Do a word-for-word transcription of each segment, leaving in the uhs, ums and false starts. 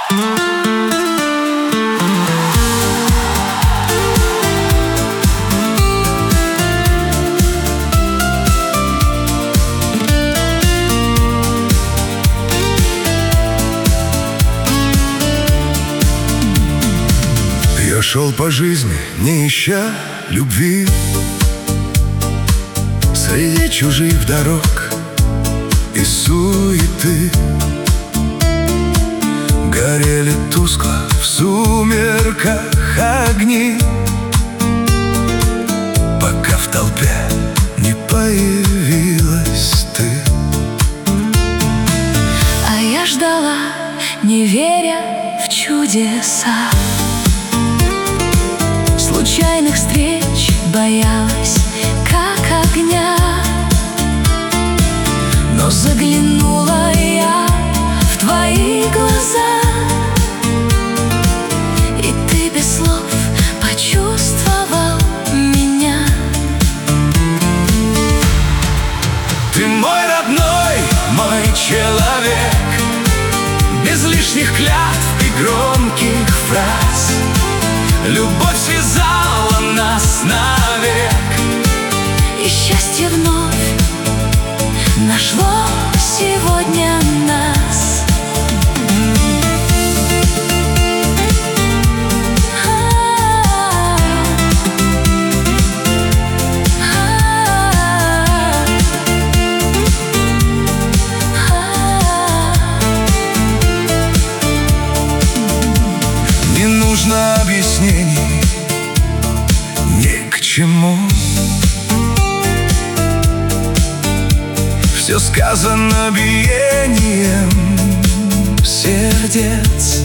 Я шел по жизни, не ища любви, среди чужих дорог и суеты. Горели тускло в сумерках огни, пока в толпе не появилась ты. А я ждала, не веря в чудеса, случайных встреч боялась, как огня. Но заглянула я в твои глаза, и ты без слов почувствовал меня. Ты мой родной, мой человек, без лишних клятв и громких фраз. Любовь связала нас навек, и счастье вновь нашло сегодня нас. Не нужно объяснений ни к чему, все сказано биением сердец.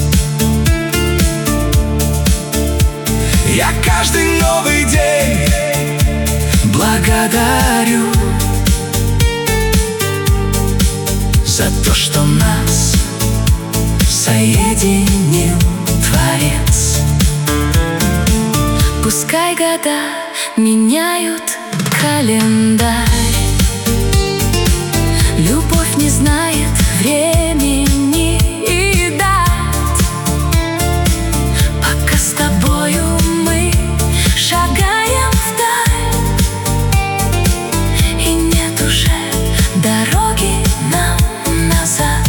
Я каждый новый день благодарю за то, что нас соединил Творец. Пускай года меняют календарь, любовь не знает времени и дат. Пока с тобою мы шагаем вдаль, и нет уже дороги нам назад.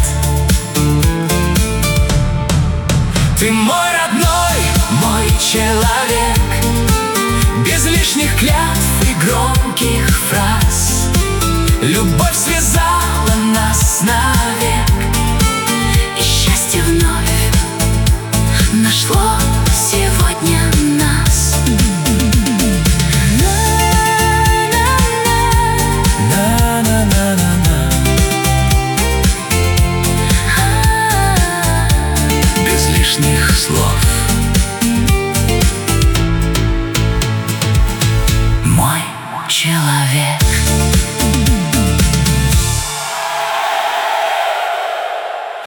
Ты мой родной, мой человек, без лишних клятв и громких фраз. Любовь связала нас навек, И счастье вновь нашло сегодня нас. На-на-на-на-на. Без лишних слов. Мой человек.